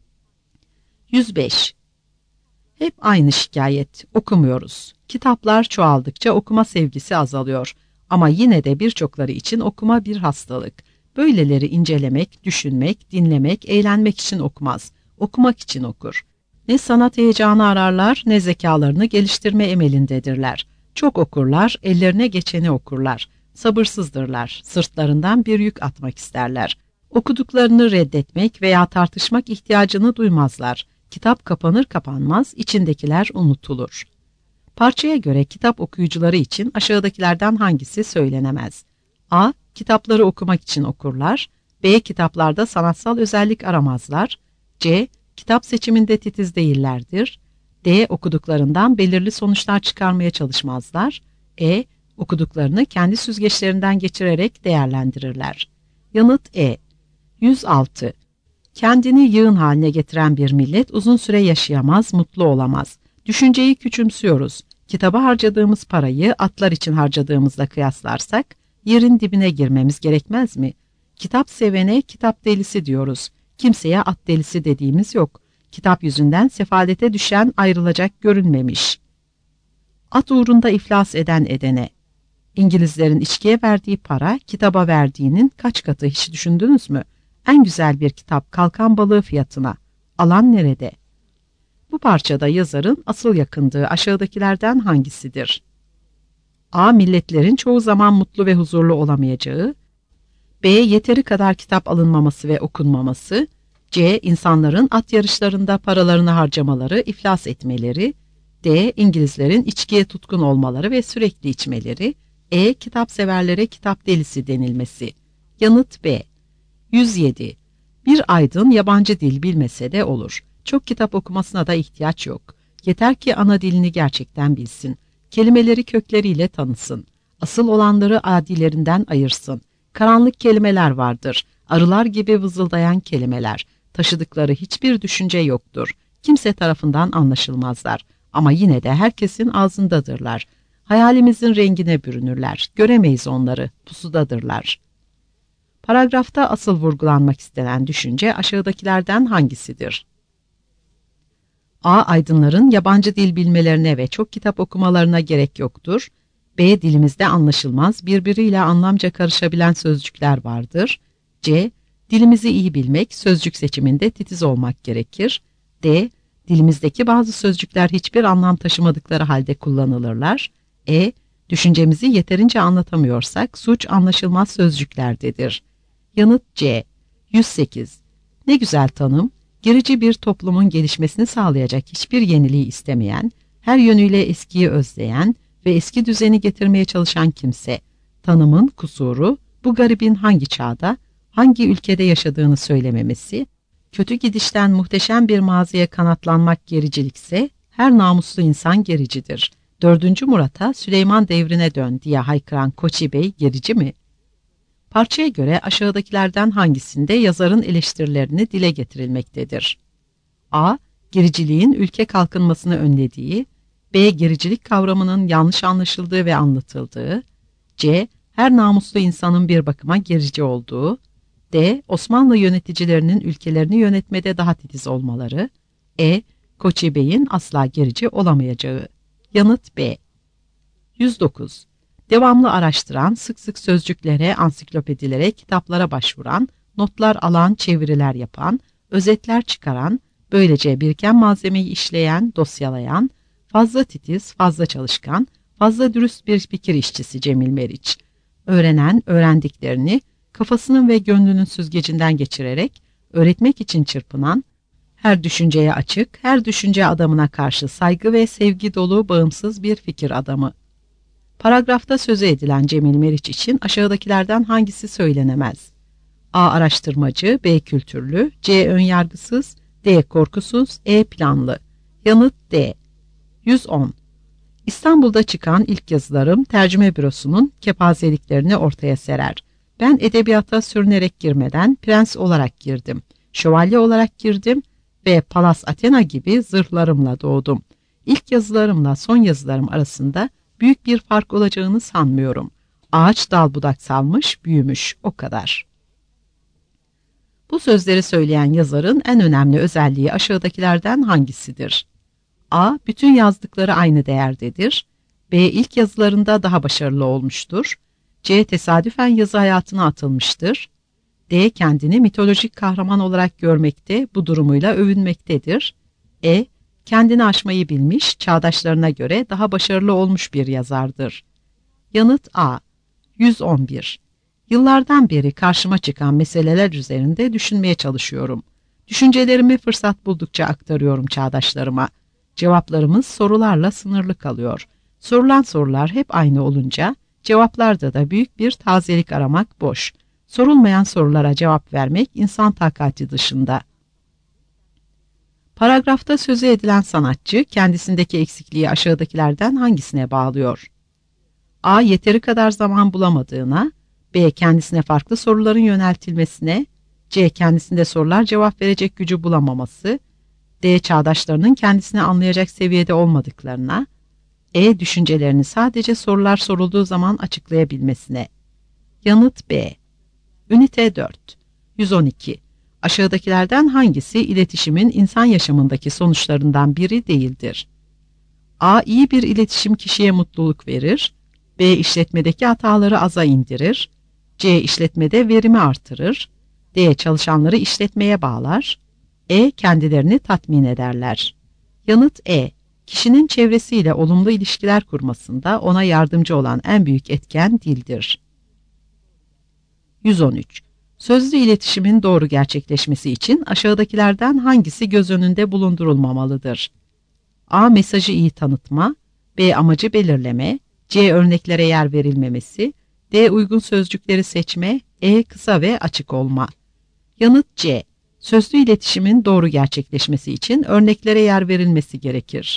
105. Hep aynı şikayet, okumuyoruz. Kitaplar çoğaldıkça okuma sevgisi azalıyor. Ama yine de birçokları için okuma bir hastalık. Böyleleri incelemek, düşünmek, dinlemek, eğlenmek için okumaz. Okumak için okur. Ne sanat heyecanı ararlar, ne zekalarını geliştirme emelindedirler. Çok okurlar, ellerine geçeni okurlar. Sabırsızdırlar, sırtlarından bir yük atmak isterler. Okuduklarını reddetmek veya tartışmak ihtiyacını duymazlar. Kitap kapanır kapanmaz, içindekiler unutulur. Parçaya göre kitap okuyucuları için aşağıdakilerden hangisi söylenemez? A. Kitapları okumak için okurlar. B. Kitaplarda sanatsal özellik aramazlar. C. Kitap seçiminde titiz değillerdir. D. Okuduklarından belirli sonuçlar çıkarmaya çalışmazlar. E. Okuduklarını kendi süzgeçlerinden geçirerek değerlendirirler. Yanıt E. 106. Kendini yığın haline getiren bir millet uzun süre yaşayamaz, mutlu olamaz. Düşünceyi küçümsüyoruz. Kitaba harcadığımız parayı atlar için harcadığımızla kıyaslarsak yerin dibine girmemiz gerekmez mi? Kitap sevene kitap delisi diyoruz. Kimseye at delisi dediğimiz yok. Kitap yüzünden sefalete düşen ayrılacak görünmemiş. At uğrunda iflas eden edene. İngilizlerin içkiye verdiği para kitaba verdiğinin kaç katı hiç düşündünüz mü? En güzel bir kitap kalkan balığı fiyatına. Alan nerede? Bu parçada yazarın asıl yakındığı aşağıdakilerden hangisidir? A. Milletlerin çoğu zaman mutlu ve huzurlu olamayacağı. B. Yeteri kadar kitap alınmaması ve okunmaması. C. İnsanların at yarışlarında paralarını harcamaları, iflas etmeleri. D. İngilizlerin içkiye tutkun olmaları ve sürekli içmeleri. E. Kitap severlere kitap delisi denilmesi. Yanıt B. 107. Bir aydın yabancı dil bilmese de olur. Çok kitap okumasına da ihtiyaç yok. Yeter ki ana dilini gerçekten bilsin. Kelimeleri kökleriyle tanısın. Asıl olanları adilerinden ayırsın. Karanlık kelimeler vardır. Arılar gibi vızıldayan kelimeler. Taşıdıkları hiçbir düşünce yoktur. Kimse tarafından anlaşılmazlar. Ama yine de herkesin ağzındadırlar. Hayalimizin rengine bürünürler. Göremeyiz onları. Pusudadırlar. Paragrafta asıl vurgulanmak istenen düşünce aşağıdakilerden hangisidir? A. Aydınların yabancı dil bilmelerine ve çok kitap okumalarına gerek yoktur. B. Dilimizde anlaşılmaz, birbiriyle anlamca karışabilen sözcükler vardır. C. Dilimizi iyi bilmek, sözcük seçiminde titiz olmak gerekir. D. Dilimizdeki bazı sözcükler hiçbir anlam taşımadıkları halde kullanılırlar. E. Düşüncemizi yeterince anlatamıyorsak suç anlaşılmaz sözcüklerdedir. Yanıt C. 108. Ne güzel tanım, gerici bir toplumun gelişmesini sağlayacak hiçbir yeniliği istemeyen, her yönüyle eskiyi özleyen ve eski düzeni getirmeye çalışan kimse. Tanımın kusuru, bu garibin hangi çağda, hangi ülkede yaşadığını söylememesi, kötü gidişten muhteşem bir maziye kanatlanmak gericilikse, her namuslu insan gericidir. 4. Murat'a Süleyman devrine dön diye haykıran Koçi Bey gerici mi? Parçaya göre aşağıdakilerden hangisinde yazarın eleştirilerini dile getirilmektedir? A. Gericiliğin ülke kalkınmasını önlediği, B. Gericilik kavramının yanlış anlaşıldığı ve anlatıldığı, C. Her namuslu insanın bir bakıma gerici olduğu, D. Osmanlı yöneticilerinin ülkelerini yönetmede daha titiz olmaları, E. Koçi Bey'in asla gerici olamayacağı. Yanıt B. 109. Devamlı araştıran, sık sık sözcüklere, ansiklopedilere, kitaplara başvuran, notlar alan, çeviriler yapan, özetler çıkaran, böylece biriken malzemeyi işleyen, dosyalayan, fazla titiz, fazla çalışkan, fazla dürüst bir fikir işçisi Cemil Meriç. Öğrenen, öğrendiklerini kafasının ve gönlünün süzgecinden geçirerek öğretmek için çırpınan, her düşünceye açık, her düşünce adamına karşı saygı ve sevgi dolu bağımsız bir fikir adamı. Paragrafta sözü edilen Cemil Meriç için aşağıdakilerden hangisi söylenemez? A. Araştırmacı, B. Kültürlü, C. Önyargısız, D. Korkusuz, E. Planlı. Yanıt D. 110. İstanbul'da çıkan ilk yazılarım tercüme bürosunun kepazeliklerini ortaya serer. Ben edebiyata sürünerek girmeden prens olarak girdim, şövalye olarak girdim ve Palas Athena gibi zırhlarımla doğdum. İlk yazılarımla son yazılarım arasında büyük bir fark olacağını sanmıyorum. Ağaç dal budak salmış, büyümüş, o kadar. Bu sözleri söyleyen yazarın en önemli özelliği aşağıdakilerden hangisidir? A. Bütün yazdıkları aynı değerdedir. B. İlk yazılarında daha başarılı olmuştur. C. Tesadüfen yazı hayatına atılmıştır. D. Kendini mitolojik kahraman olarak görmekte, bu durumuyla övünmektedir. E. Kendini aşmayı bilmiş, çağdaşlarına göre daha başarılı olmuş bir yazardır. Yanıt A. 111. Yıllardan beri karşıma çıkan meseleler üzerinde düşünmeye çalışıyorum. Düşüncelerimi fırsat buldukça aktarıyorum çağdaşlarıma. Cevaplarımız sorularla sınırlı kalıyor. Sorulan sorular hep aynı olunca, cevaplarda da büyük bir tazelik aramak boş. Sorulmayan sorulara cevap vermek insan takati dışında. Paragrafta sözü edilen sanatçı kendisindeki eksikliği aşağıdakilerden hangisine bağlıyor? A. Yeteri kadar zaman bulamadığına, B. Kendisine farklı soruların yöneltilmesine, C. Kendisinde sorular cevap verecek gücü bulamaması, D. Çağdaşlarının kendisini anlayacak seviyede olmadıklarına, E. Düşüncelerini sadece sorular sorulduğu zaman açıklayabilmesine. Yanıt B. Ünite 4. 112. Aşağıdakilerden hangisi iletişimin insan yaşamındaki sonuçlarından biri değildir? A. İyi bir iletişim kişiye mutluluk verir. B. İşletmedeki hataları aza indirir. C. İşletmede verimi artırır. D. Çalışanları işletmeye bağlar. E. Kendilerini tatmin ederler. Yanıt E. Kişinin çevresiyle olumlu ilişkiler kurmasında ona yardımcı olan en büyük etken dildir. 113. Sözlü iletişimin doğru gerçekleşmesi için aşağıdakilerden hangisi göz önünde bulundurulmamalıdır? A. Mesajı iyi tanıtma, B. Amacı belirleme, C. Örneklere yer verilmemesi, D. Uygun sözcükleri seçme, E. Kısa ve açık olma. Yanıt C. Sözlü iletişimin doğru gerçekleşmesi için örneklere yer verilmesi gerekir.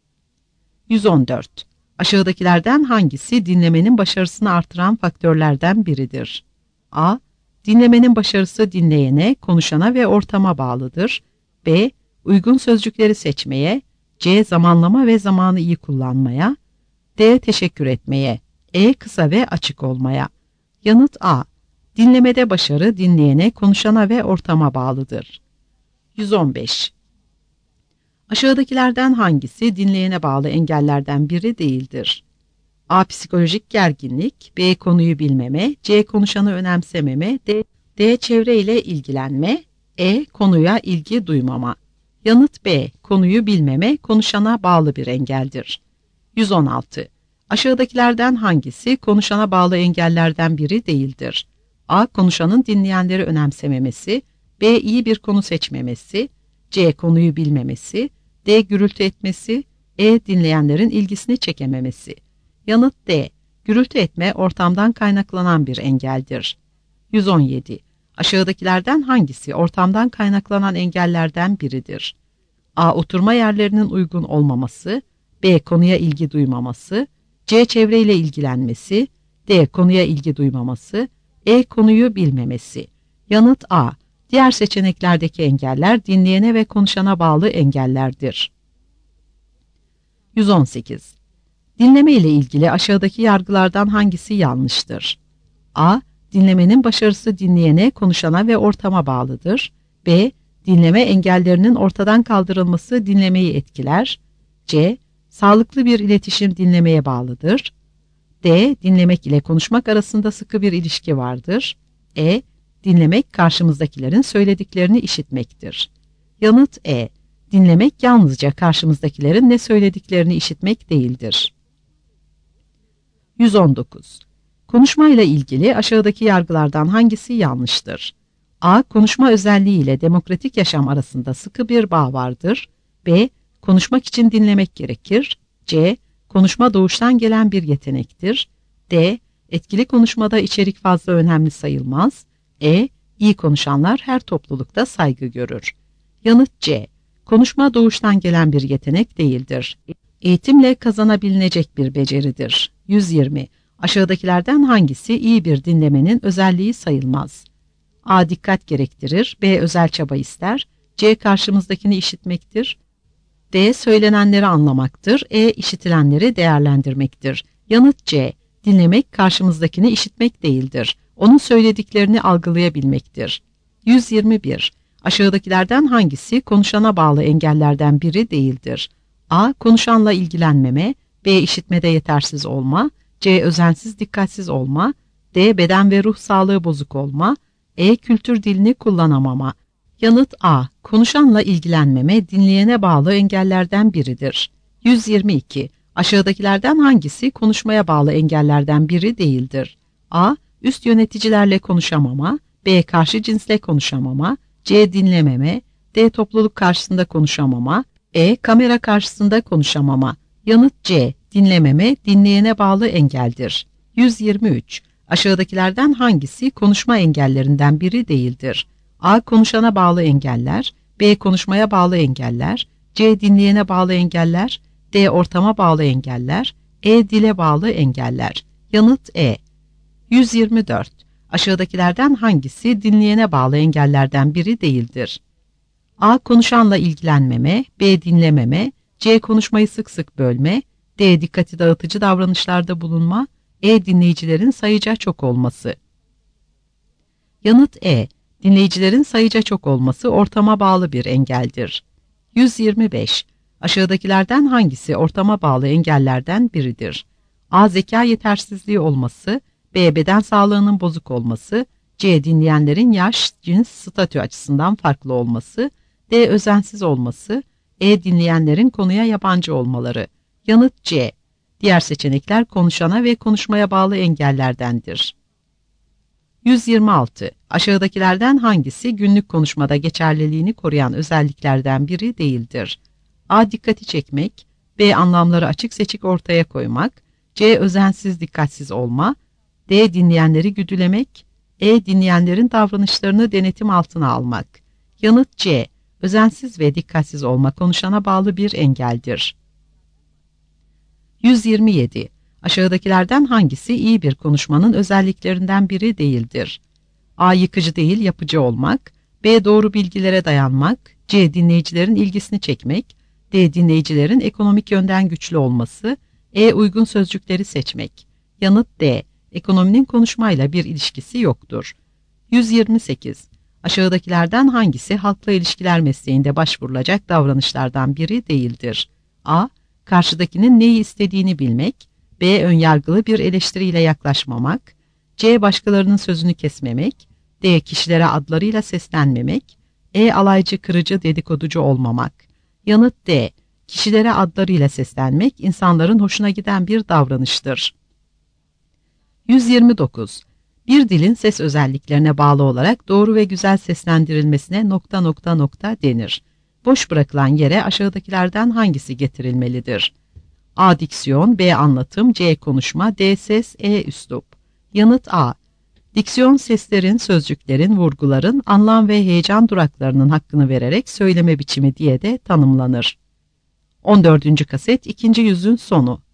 114. Aşağıdakilerden hangisi dinlemenin başarısını artıran faktörlerden biridir? A. Dinlemenin başarısı dinleyene, konuşana ve ortama bağlıdır. B. Uygun sözcükleri seçmeye, C. Zamanlama ve zamanı iyi kullanmaya, D. Teşekkür etmeye, E. Kısa ve açık olmaya. Yanıt A. Dinlemede başarı dinleyene, konuşana ve ortama bağlıdır. 115. Aşağıdakilerden hangisi dinleyene bağlı engellerden biri değildir? A. Psikolojik gerginlik, B. Konuyu bilmeme, C. Konuşanı önemsememe, D. Çevreyle ilgilenme, E. Konuya ilgi duymama. Yanıt B. Konuyu bilmeme, konuşana bağlı bir engeldir. 116. Aşağıdakilerden hangisi konuşana bağlı engellerden biri değildir? A. Konuşanın dinleyenleri önemsememesi, B. İyi bir konu seçmemesi, C. Konuyu bilmemesi, D. Gürültü etmesi, E. Dinleyenlerin ilgisini çekememesi. Yanıt D. Gürültü etme ortamdan kaynaklanan bir engeldir. 117. Aşağıdakilerden hangisi ortamdan kaynaklanan engellerden biridir? A. Oturma yerlerinin uygun olmaması, B. Konuya ilgi duymaması, C. Çevreyle ilgilenmesi, D. Konuya ilgi duymaması, E. Konuyu bilmemesi. Yanıt A. Diğer seçeneklerdeki engeller dinleyene ve konuşana bağlı engellerdir. 118. Dinleme ile ilgili aşağıdaki yargılardan hangisi yanlıştır? A. Dinlemenin başarısı dinleyene, konuşana ve ortama bağlıdır. B. Dinleme engellerinin ortadan kaldırılması dinlemeyi etkiler. C. Sağlıklı bir iletişim dinlemeye bağlıdır. D. Dinlemek ile konuşmak arasında sıkı bir ilişki vardır. E. Dinlemek karşımızdakilerin söylediklerini işitmektir. Yanıt E. Dinlemek yalnızca karşımızdakilerin ne söylediklerini işitmek değildir. 119. Konuşmayla ilgili aşağıdaki yargılardan hangisi yanlıştır? A. Konuşma özelliği ile demokratik yaşam arasında sıkı bir bağ vardır. B. Konuşmak için dinlemek gerekir. C. Konuşma doğuştan gelen bir yetenektir. D. Etkili konuşmada içerik fazla önemli sayılmaz. E. İyi konuşanlar her toplulukta saygı görür. Yanıt C. Konuşma doğuştan gelen bir yetenek değildir. Eğitimle kazanabilinecek bir beceridir. 120. Aşağıdakilerden hangisi iyi bir dinlemenin özelliği sayılmaz? A. Dikkat gerektirir. B. Özel çaba ister. C. Karşımızdakini işitmektir. D. Söylenenleri anlamaktır. E. İşitilenleri değerlendirmektir. Yanıt C. Dinlemek karşımızdakini işitmek değildir. Onun söylediklerini algılayabilmektir. 121. Aşağıdakilerden hangisi konuşana bağlı engellerden biri değildir? A. Konuşanla ilgilenmeme. B. İşitmede yetersiz olma. C. Özensiz dikkatsiz olma. D. Beden ve ruh sağlığı bozuk olma. E. Kültür dilini kullanamama. Yanıt A. Konuşanla ilgilenmeme dinleyene bağlı engellerden biridir. 122. Aşağıdakilerden hangisi konuşmaya bağlı engellerden biri değildir? A. Üst yöneticilerle konuşamama. B. Karşı cinsle konuşamama. C. Dinlememe. D. Topluluk karşısında konuşamama. E. Kamera karşısında konuşamama. Yanıt C. Dinlememe dinleyene bağlı engeldir. 123. Aşağıdakilerden hangisi konuşma engellerinden biri değildir? A. Konuşana bağlı engeller. B. Konuşmaya bağlı engeller. C. Dinleyene bağlı engeller. D. Ortama bağlı engeller. E. Dile bağlı engeller. Yanıt E. 124. Aşağıdakilerden hangisi dinleyene bağlı engellerden biri değildir? A. Konuşanla ilgilenmeme. B. Dinlememe. C. Konuşmayı sık sık bölme. D. Dikkati dağıtıcı davranışlarda bulunma. E. Dinleyicilerin sayıca çok olması. Yanıt E. Dinleyicilerin sayıca çok olması ortama bağlı bir engeldir. 125. Aşağıdakilerden hangisi ortama bağlı engellerden biridir? A. Zeka yetersizliği olması. B. Beden sağlığının bozuk olması. C. Dinleyenlerin yaş, cins, statü açısından farklı olması. D. Özensiz olması. E. Dinleyenlerin konuya yabancı olmaları. Yanıt C. Diğer seçenekler konuşana ve konuşmaya bağlı engellerdendir. 126. Aşağıdakilerden hangisi günlük konuşmada geçerliliğini koruyan özelliklerden biri değildir? A. Dikkati çekmek. B. Anlamları açık seçik ortaya koymak. C. Özensiz dikkatsiz olma. D. Dinleyenleri güdülemek. E. Dinleyenlerin davranışlarını denetim altına almak. Yanıt C. Özensiz ve dikkatsiz olma konuşana bağlı bir engeldir. 127. Aşağıdakilerden hangisi iyi bir konuşmanın özelliklerinden biri değildir? A. Yıkıcı değil, yapıcı olmak. B. Doğru bilgilere dayanmak. C. Dinleyicilerin ilgisini çekmek. D. Dinleyicilerin ekonomik yönden güçlü olması. E. Uygun sözcükleri seçmek. Yanıt D. Ekonominin konuşmayla bir ilişkisi yoktur. 128. Aşağıdakilerden hangisi halkla ilişkiler mesleğinde başvurulacak davranışlardan biri değildir? A. Karşıdakinin neyi istediğini bilmek. B. Önyargılı bir eleştiriyle yaklaşmamak. C. Başkalarının sözünü kesmemek. D. Kişilere adlarıyla seslenmemek. E. Alaycı, kırıcı, dedikoducu olmamak. Yanıt D. Kişilere adlarıyla seslenmek insanların hoşuna giden bir davranıştır. 129. Bir dilin ses özelliklerine bağlı olarak doğru ve güzel seslendirilmesine ... denir. Boş bırakılan yere aşağıdakilerden hangisi getirilmelidir? A. Diksiyon, B. Anlatım, C. Konuşma, D. Ses, E. Üslup. Yanıt A. Diksiyon seslerin, sözcüklerin, vurguların, anlam ve heyecan duraklarının hakkını vererek söyleme biçimi diye de tanımlanır. 14. kaset 2. yüzün sonu.